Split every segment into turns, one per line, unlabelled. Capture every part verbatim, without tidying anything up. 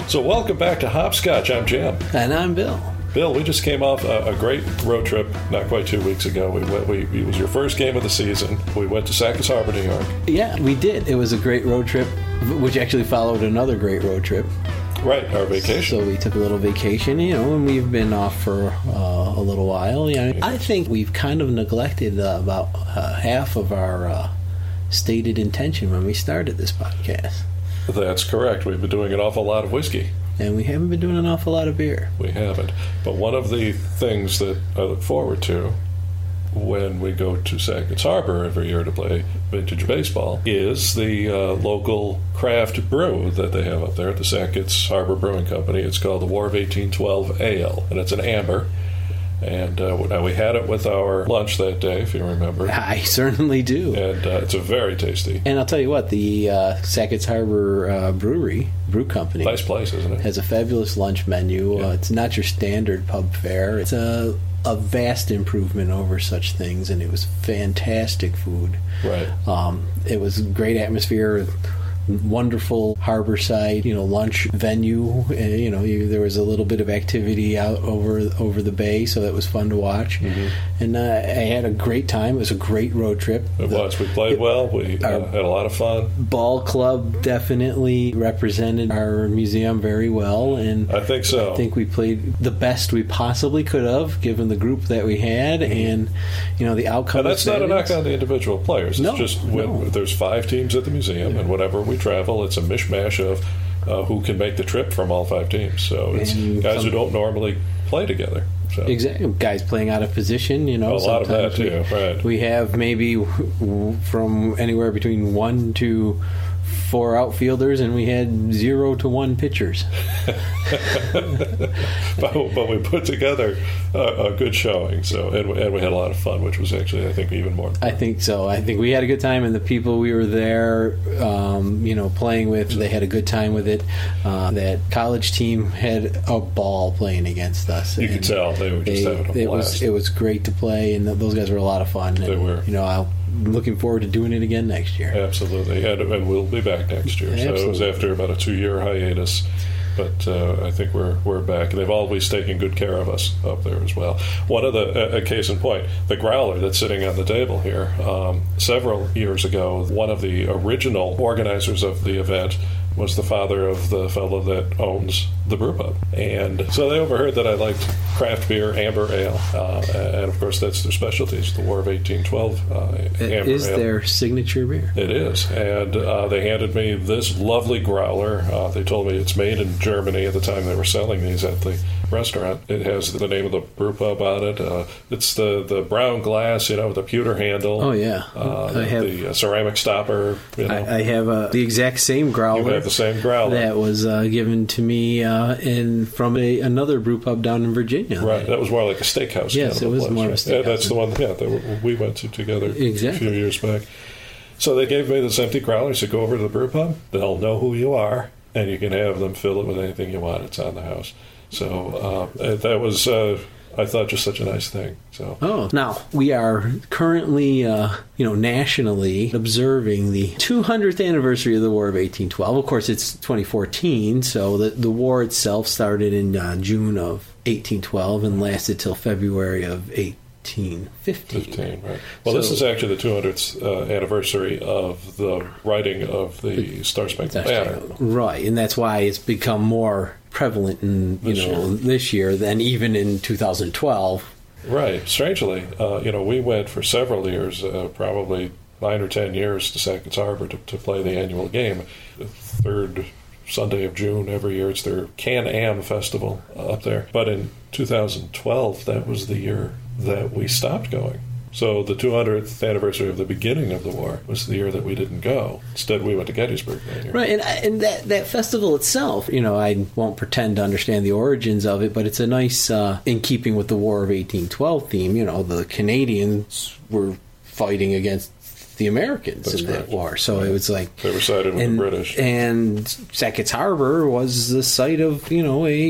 So welcome back to Hopscotch. I'm Jim.
And I'm Bill.
Bill, we just came off a, a great road trip not quite two weeks ago. We went. We, it was your first game of the season. We went to Sackets Harbor, New York.
Yeah, we did. It was a great road trip, which actually followed another great road trip.
Right, our vacation.
So we took a little vacation, you know, and we've been off for uh, a little while. Yeah, I think we've kind of neglected uh, about uh, half of our uh, stated intention when we started this podcast.
That's correct. We've been doing an awful lot of whiskey.
And we haven't been doing an awful lot of beer.
We haven't. But one of the things that I look forward to when we go to Sackets Harbor every year to play vintage baseball is the uh, local craft brew that they have up there at the Sackets Harbor Brewing Company. It's called the War of eighteen twelve Ale, and it's an amber. And uh, now we had it with our lunch that day, if you remember.
I certainly do.
And uh, it's a very tasty.
And I'll tell you what, the uh, Sackets Harbor uh, Brewery, Brew Company.
Nice place, isn't it?
Has a fabulous lunch menu.
Yeah.
Uh, it's not your standard pub fare. It's a, a vast improvement over such things, and it was fantastic food.
Right.
Um, it was great atmosphere. Wonderful harborside, you know, lunch venue. Uh, you know, you, there was a little bit of activity out over over the bay, so that was fun to watch. Mm-hmm. And uh, I had a great time. It was a great road trip.
It
the,
was. We played it, well. We uh, had a lot of fun.
Ball club definitely represented our museum very well, and
I think so.
I think we played the best we possibly could have, given the group that we had, mm-hmm. and you know the outcome.
And that's not a knock on the individual players. It's
no,
just when
no.
there's five teams at the museum, yeah. and whenever we travel, it's a mishmash of uh, who can make the trip from all five teams. So it's
and
guys
some,
who don't normally play together. So.
Exactly, guys playing out of position. You know,
a lot of that too.
We,
right.
We have maybe from anywhere between one to four outfielders, and we had zero to one pitchers.
but, but we put together a, a good showing, so and, and we had a lot of fun, which was actually, I think, even more.
I think so. I think we had a good time, and the people we were there, um, you know, playing with, they had a good time with it. Uh, that college team had a ball playing against us.
You could tell they were just
they,
having a blast.
It was it was great to play, and those guys were a lot of fun. And,
they were.
You know, I'll. Looking forward to doing it again next year.
Absolutely, and, and we'll be back next year.
Absolutely.
So it was after about a two-year hiatus, but uh, I think we're we're back. They've always taken good care of us up there as well. One of the, a case in point, the growler that's sitting on the table here, um, several years ago, one of the original organizers of the event was the father of the fellow that owns the brew pub. And so they overheard that I liked craft beer, amber ale, uh, and of course that's their specialty. It's the War of eighteen twelve uh,
it
amber
is
ale.
Their signature beer.
It is. And uh, they handed me this lovely growler. Uh, they told me it's made in Germany at the time they were selling these at the restaurant. It has the name of the brew pub on it. Uh, it's the, the brown glass, you know, with the pewter handle.
Oh, yeah.
Uh,
I
the,
have,
the uh, ceramic stopper. You know.
I, I have uh, the exact same growler.
You have the same growler.
That was uh, given to me uh, in from a, another brew pub down in Virginia.
Right. That was more like a steakhouse.
Yes,
kind of
it was
place,
more
right?
of a steakhouse.
Yeah, that's the one yeah, that we went to together
exactly.
a few years back. So they gave me this empty growler. So go over to the brew pub. They'll know who you are, and you can have them fill it with anything you want. It's on the house. So uh, that was, uh, I thought, just such a nice thing. So
oh, now we are currently, uh, you know, nationally observing the two hundredth anniversary of the War of eighteen twelve. Of course, it's twenty fourteen, so the the war itself started in uh, June of eighteen twelve and lasted till February of eighteen fifteen.
fifteen, right. Well,
so,
this is actually the two hundredth uh, anniversary of the writing of the Star Spangled Banner.
Right, and that's why it's become more prevalent in you
this
know
year.
this year than even in two thousand twelve.
Right. Strangely, uh, you know, we went for several years, uh, probably nine or ten years, to Sackets Harbor to, to play the annual game. The third Sunday of June every year, it's their Can-Am festival uh, up there. But in two thousand twelve, that was the year that we stopped going. So the two hundredth anniversary of the beginning of the war was the year that we didn't go. Instead, we went to Gettysburg that year.
Right, and, and that, that festival itself, you know, I won't pretend to understand the origins of it, but it's a nice, uh, in keeping with the War of eighteen twelve theme, you know, the Canadians were fighting against the Americans
That's
in
correct.
that war. So
right.
it was like...
They were sided with
and,
the British.
And Sackets Harbor was the site of, you know, a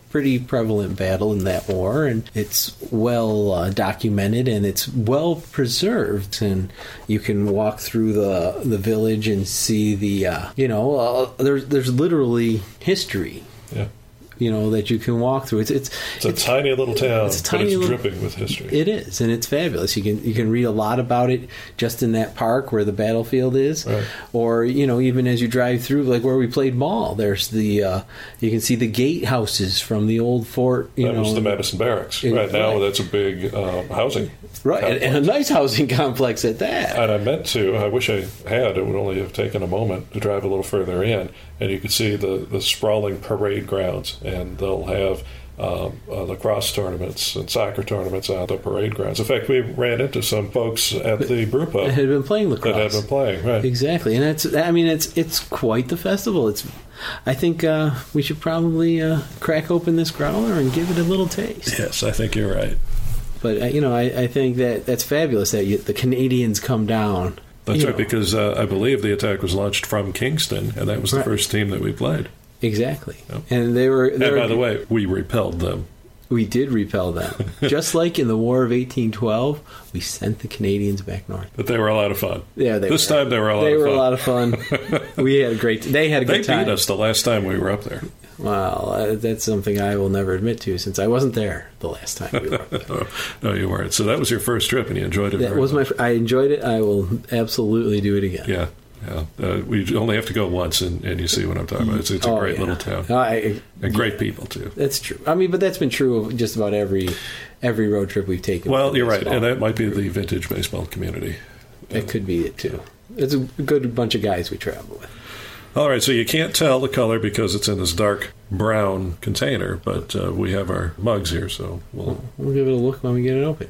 pretty prevalent battle in that war, and it's well uh, documented and it's well preserved. And you can walk through the the village and see the uh, you know uh, there's there's literally history.
Yeah.
You know, that you can walk through. It's it's,
it's a it's, tiny little town, it's a tiny but it's little, dripping with history.
It is, and it's fabulous. You can you can read a lot about it just in that park where the battlefield is,
right.
Or you know, even as you drive through, like where we played ball. There's the uh, you can see the gatehouses from the old fort. You
that
know,
was the Madison Barracks.
It,
right now,
right.
that's a big um, housing.
Right, and, and a nice housing complex at that.
And I meant to. I wish I had. It would only have taken a moment to drive a little further in, and you could see the, the sprawling parade grounds, and they'll have um, uh, lacrosse tournaments and soccer tournaments out the parade grounds. In fact, we ran into some folks at the brew pub
that had been playing lacrosse.
That had been playing, right?
Exactly, and it's. I mean, it's it's quite the festival. It's. I think uh, we should probably uh, crack open this growler and give it a little taste.
Yes, I think you're right.
But, uh, you know, I, I think that that's fabulous that you, the Canadians come down.
That's right,
know.
because uh, I believe the attack was launched from Kingston, and that was the right. first team that we played.
Exactly.
Yep.
And they were... They
and
were,
by the way, we repelled them.
We did repel them. Just like in the War of eighteen twelve, we sent the Canadians back north.
But they were a lot of fun.
Yeah, they
this
were.
time they were a lot
they
of fun.
They were a lot of fun. We had a great... They had a good
they
time.
They beat us the last time we were up there.
Well, uh, that's something I will never admit to, since I wasn't there the last time we were up there.
no, no, you weren't. So that was your first trip, and you enjoyed it
That
very
was
much.
my... I enjoyed it. I will absolutely do it again.
Yeah. Yeah, uh, we only have to go once, and, and you see what I'm talking about. It's, it's a
oh,
great
yeah.
little town,
I,
and great yeah, people too.
That's true. I mean, but that's been true of just about every every road trip we've taken.
Well, you're right, and that might be the vintage baseball community.
It um, could be it too. It's a good bunch of guys we travel with.
All right, so you can't tell the color because it's in this dark brown container, but uh, we have our mugs here, so we'll
we'll give it a look when we get it open.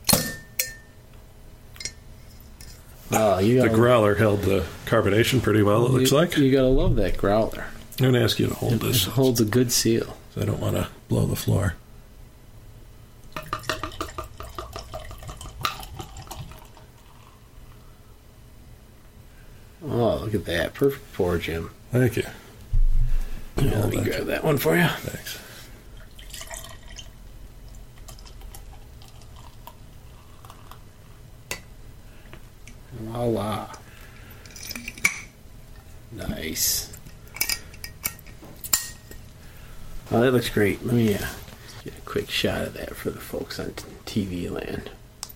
Oh, you
the growler held the carbonation pretty well, it looks
you,
like.
You gotta love that growler.
I'm going to ask you to hold
it,
this.
It holds a good seal.
I don't want to blow the floor.
Oh, look at that. Perfect pour, Jim.
Thank you.
Yeah, let me grab that one for you.
Thanks.
Voila. Nice. Oh, that looks great. Let me uh, get a quick shot of that for the folks on T V land.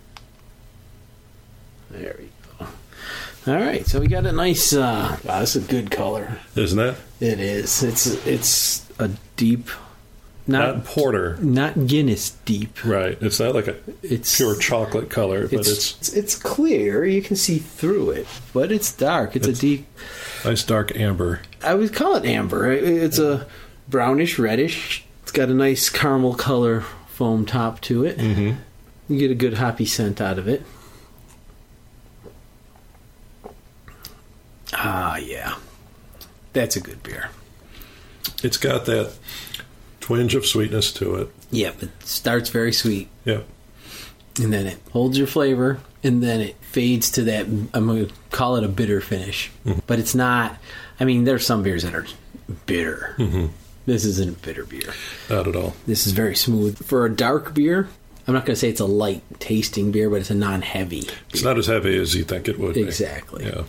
There we go. All right, so we got a nice. Uh, wow, this is a good color,
isn't it?
It is. It's it's a deep, not,
not porter,
not Guinness deep.
Right. It's not like a it's pure chocolate color, but
it's
it's
it's clear. You can see through it, but it's dark. It's, it's a deep,
nice dark amber.
I would call it amber. It's a brownish reddish. It's got a nice caramel color foam top to it.
Mm-hmm.
You get a good hoppy scent out of it. Ah, yeah. That's a good beer.
It's got that twinge of sweetness to it.
Yeah, it starts very sweet.
Yeah.
And then it holds your flavor, and then it fades to that, I'm going to call it a bitter finish. Mm-hmm. But it's not, I mean, there's some beers that are bitter.
Mm-hmm.
This isn't a bitter beer.
Not at all.
This is very smooth. For a dark beer, I'm not going to say it's a light tasting beer, but it's a non-heavy beer.
It's not as heavy as you think it would
exactly.
be. Exactly. Yeah.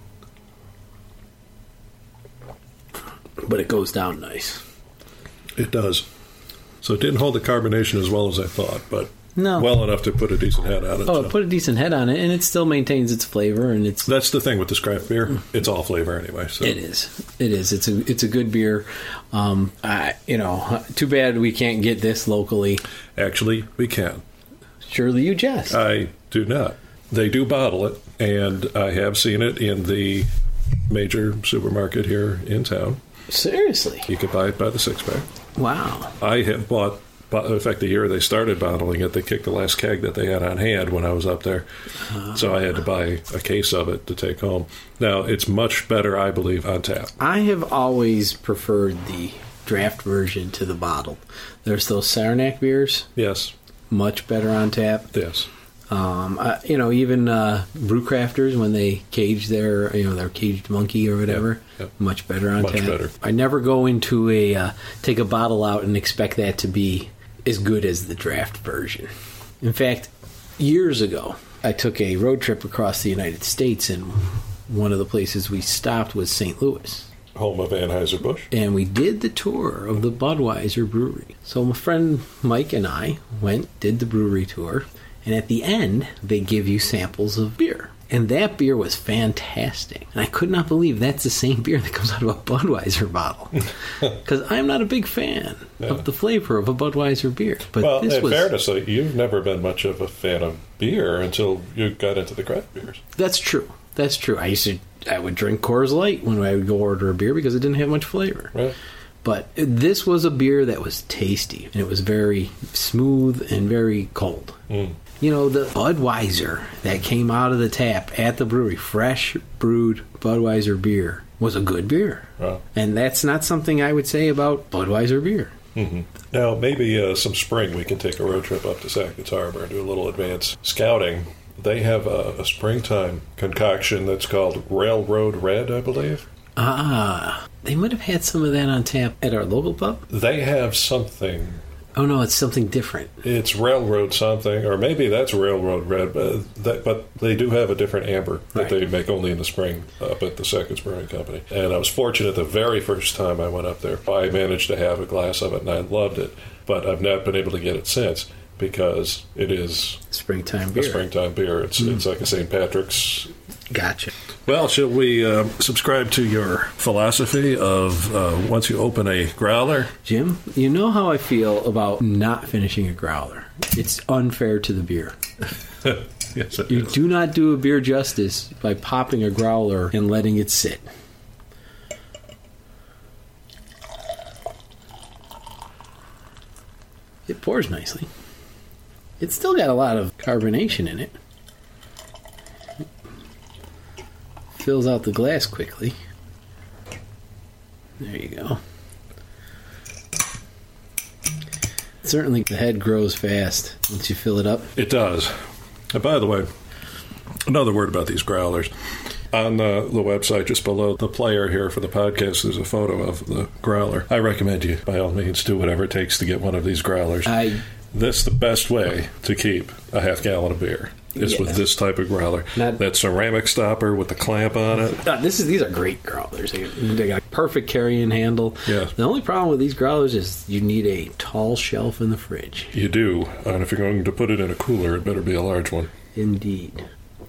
But it goes down nice.
It does. So it didn't hold the carbonation as well as I thought, but
no.
well enough to put a decent head on it.
Oh,
so.
it put a decent head on it, and it still maintains its flavor. And it's
that's the thing with this craft beer; it's all flavor anyway. So.
It is. It is. It's a it's a good beer. Um, I, you know, too bad we can't get this locally.
Actually, we can.
Surely you jest.
I do not. They do bottle it, and I have seen it in the major supermarket here in town.
Seriously?
You could buy it by the six-pack.
Wow.
I have bought, in fact, the year they started bottling it, they kicked the last keg that they had on hand when I was up there. Uh, so I had to buy a case of it to take home. Now, it's much better, I believe, on tap.
I have always preferred the draft version to the bottled. There's those Saranac beers.
Yes.
Much better on tap.
Yes.
Um, uh, you know, even uh, brew crafters, when they cage their, you know, their caged monkey or whatever,
yeah, yeah.
much better on
much
tap.
Better.
I never go into a uh, take a bottle out and expect that to be as good as the draft version. In fact, years ago, I took a road trip across the United States, and one of the places we stopped was Saint Louis.
Home of Anheuser-Busch.
And we did the tour of the Budweiser brewery. So my friend Mike and I went, did the brewery tour, and at the end, they give you samples of beer. And that beer was fantastic. And I could not believe that's the same beer that comes out of a Budweiser bottle. Because I'm not a big fan yeah. of the flavor of a Budweiser beer. But
well,
this
in
was...
fairness, you've never been much of a fan of beer until you got into the craft beers.
That's true. That's true. I used to, I would drink Coors Light when I would go order a beer because it didn't have much flavor.
Right.
But this was a beer that was tasty, and it was very smooth and very cold.
Mm.
You know, the Budweiser that came out of the tap at the brewery, fresh brewed Budweiser beer, was a good beer.
Wow.
And that's not something I would say about Budweiser beer.
Mm-hmm. Now, maybe uh, some spring we can take a road trip up to Sackett's Harbor and do a little advanced scouting. They have a, a springtime concoction that's called Railroad Red, I believe.
Ah, they might have had some of that on tap at our local pub.
They have something.
Oh, no, it's something different.
It's Railroad something, or maybe that's Railroad Red, but, that, but they do have a different amber that
right.
they make only in the spring up at the Sackett's Brewing Company. And I was fortunate the very first time I went up there, I managed to have a glass of it, and I loved it. But I've not been able to get it since, because it is
springtime beer.
A springtime beer. It's mm. it's like a Saint Patrick's.
Gotcha.
Well, shall we uh, subscribe to your philosophy of uh, once you open a growler?
Jim, you know how I feel about not finishing a growler. It's unfair to the beer.
Yes, it
you
is.
do not do a beer justice by popping a growler and letting it sit. It pours nicely. It's still got a lot of carbonation in it. Fills out the glass quickly. There you go. Certainly the head grows fast once you fill it up.
It does. And by the way, another word about these growlers. On the, the website, just below the player here for the podcast, there's a photo of the growler. I recommend you, by all means, do whatever it takes to get one of these growlers.
I,
This is the best way to keep a half gallon of beer. Is yeah. with this type of growler.
Not,
that ceramic stopper with the clamp on it.
Uh, this is These are great growlers. They, they got a perfect carrying handle.
Yeah.
The only problem with these growlers is you need a tall shelf in the fridge.
You do. And if you're going to put it in a cooler, it better be a large one.
Indeed.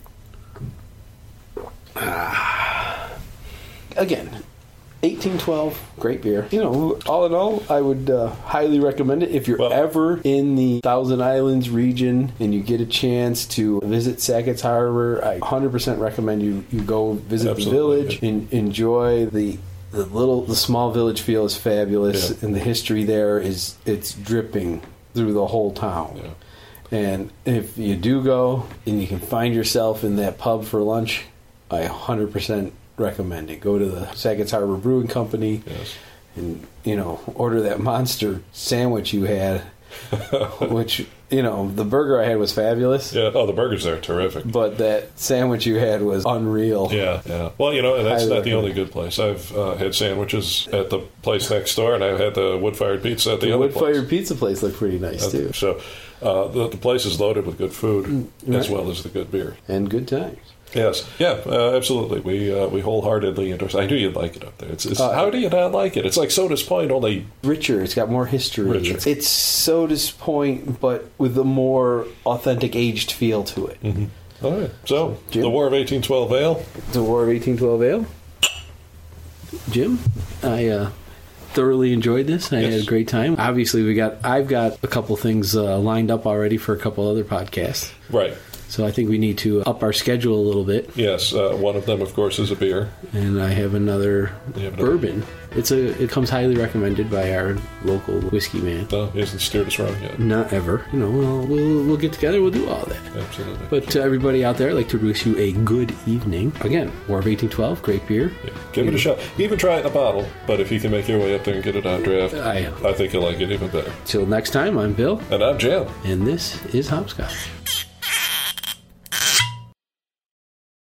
Ah. Again, eighteen twelve, great beer. You know, all in all, I would uh, highly recommend it. If you're well, ever in the Thousand Islands region and you get a chance to visit Sackett's Harbor, I one hundred percent recommend you, you go visit
absolutely.
the village and enjoy the the little the small village feel is fabulous, yeah. and the history there is it's dripping through the whole town.
Yeah.
And if you do go and you can find yourself in that pub for lunch, I one hundred percent recommend it. Go to the Sackett's Harbor Brewing Company,
yes.
and you know, order that monster sandwich you had, which you know, the burger I had was fabulous.
Yeah, oh, the burgers there are terrific.
But that sandwich you had was unreal.
Yeah, yeah. Well, you know, and that's
I
not the only good place. I've uh, had sandwiches at the place next door, and I've had the wood-fired pizza at the,
the
other
wood-fired
place.
pizza place looked pretty nice
uh,
too.
So uh, the, the place is loaded with good food
right.
as well as the good beer
and good times.
Yes, yeah, uh, absolutely. We uh, we wholeheartedly endorse. I knew you'd like it up there. It's, it's
uh,
how do you not like it? It's like Soda's Point, only
richer. It's got more history.
Richer.
It's, it's Soda's Point, but with a more authentic, aged feel to it.
Mm-hmm. All right. So,
Jim?
the War of eighteen twelve Ale.
The War of eighteen twelve Ale. Jim, I uh, thoroughly enjoyed this. I
yes.
had a great time. Obviously, we got. I've got a couple things uh, lined up already for a couple other podcasts.
Right.
So I think we need to up our schedule a little bit.
Yes, uh, one of them, of course, is a beer,
and I have another
have another.
bourbon. It's a. It comes highly recommended by our local whiskey man.
No, he hasn't steered us wrong yet.
Not ever. You know, we'll we'll, we'll get together. We'll do all that.
Absolutely.
But to everybody out there, I'd like to wish you a good evening. Again, War of eighteen twelve, great beer.
Yeah. Give it a shot. Even try it in a bottle, but if you can make your way up there and get it on draft,
I,
I think you'll like it even better.
Till next time, I'm Bill.
And I'm Jim.
And this is Hopscotch.